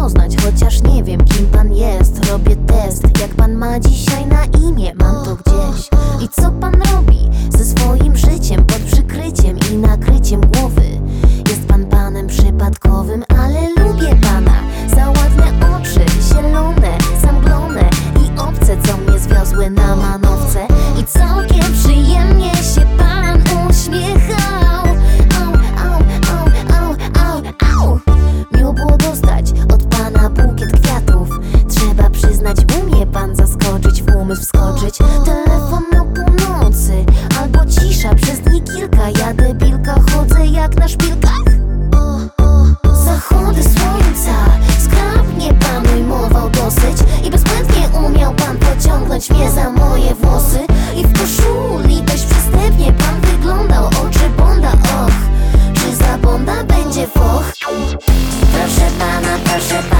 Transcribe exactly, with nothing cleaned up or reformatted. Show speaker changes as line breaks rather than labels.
poznać, chociaż nie wiem, kim pan jest. Robię test, jak pan ma dzisiaj na imię, mam to gdzieś. I co pan robi ze swoim życiem pod przykryciem i nakryciem głowy? Jest pan panem przypadkowym, ale lubię pana za ładne oczy, zielone, zamglone i obce, co mnie zwiozły na manowce. I całkiem przyjemnie się pan uśmiechał. Au, au, au, au, au, au. Miło było dostać od pana bukiet kwiatów. Trzeba przyznać, umie pan zaskoczyć, w umysł wskoczyć. Telefon o północy albo cisza przez dni kilka. Ja debilka chodzę jak na szpilkach. Zachody słońca zgrabnie pan ujmował dosyć i bezbłędnie umiał pan pociągnąć mnie za moje włosy. I w koszuli dość przystępnie pan wyglądał, oczy Bonda, och, czy za Bonda będzie foch? Proszę pana, proszę pana.